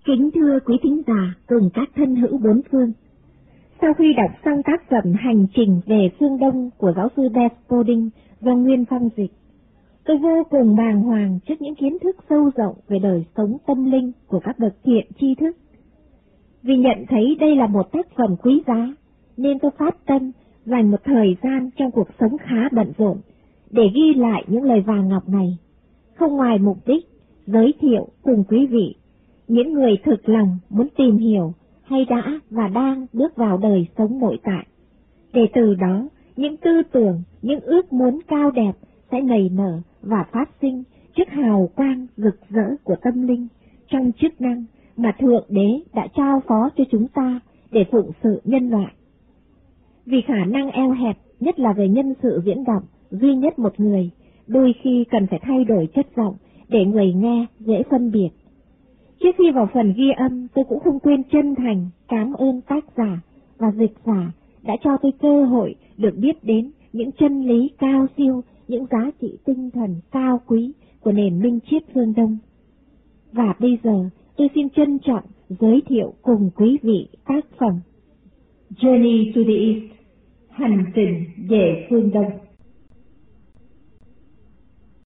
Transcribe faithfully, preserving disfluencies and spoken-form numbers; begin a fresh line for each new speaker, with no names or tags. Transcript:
Kính thưa quý thính giả cùng các thân hữu bốn phương, sau khi đọc xong tác phẩm Hành trình về phương Đông của giáo sư Beth Podding do Nguyên Phong dịch, tôi vô cùng bàng hoàng trước những kiến thức sâu rộng về đời sống tâm linh của các bậc thiện tri thức. Vì nhận thấy đây là một tác phẩm quý giá, nên tôi phát tâm dành một thời gian trong cuộc sống khá bận rộn để ghi lại những lời vàng ngọc này, không ngoài mục đích giới thiệu cùng quý vị những người thực lòng muốn tìm hiểu hay đã và đang bước vào đời sống nội tại, để từ đó những tư tưởng, những ước muốn cao đẹp sẽ nảy nở và phát sinh trước hào quang rực rỡ của tâm linh trong chức năng mà Thượng Đế đã trao phó cho chúng ta để phụng sự nhân loại. Vì khả năng eo hẹp, nhất là về nhân sự diễn động, duy nhất một người, đôi khi cần phải thay đổi chất giọng để người nghe dễ phân biệt. Trước khi vào phần ghi âm, tôi cũng không quên chân thành cảm ơn tác giả và dịch giả đã cho tôi cơ hội được biết đến những chân lý cao siêu, những giá trị tinh thần cao quý của nền minh triết phương Đông. Và bây giờ tôi xin trân trọng giới thiệu cùng quý vị tác phẩm Journey to the East, hành trình về phương Đông.